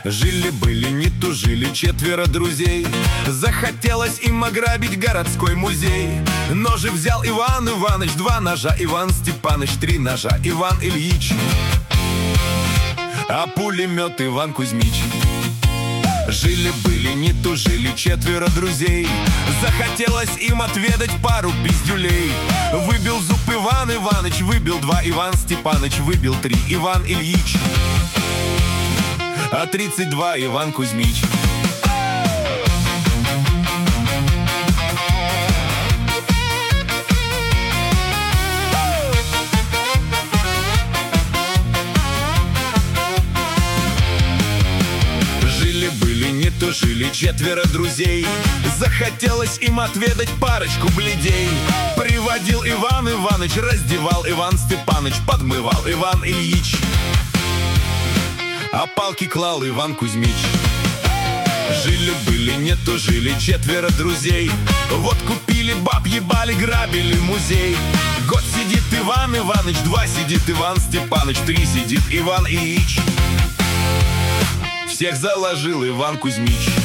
Жили-были, не тужили четверо друзей. Захотелось им ограбить городской музей. Ножи взял Иван Иваныч, 2 ножа Иван Степаныч, 3 ножа Иван Ильич, а пулемет Иван Кузьмич. Жили-были, не тужили четверо друзей. Захотелось им отведать пару пиздюлей. Выбил зуб Иван Иваныч, выбил 2 Иван Степаныч, выбил 3 Иван Ильич, а 32 Иван Кузьмич. Жили-были, не тужили четверо друзей. Захотелось им отведать парочку бледей. Приводил Иван Иваныч, раздевал Иван Степаныч, подмывал Иван Ильич, а палки клал Иван Кузьмич. Жили-были, не тужили четверо друзей. Вот купили баб, ебали, грабили музей. Год сидит Иван Иваныч, 2 сидит Иван Степаныч, 3 сидит Иван Ильич, всех заложил Иван Кузьмич.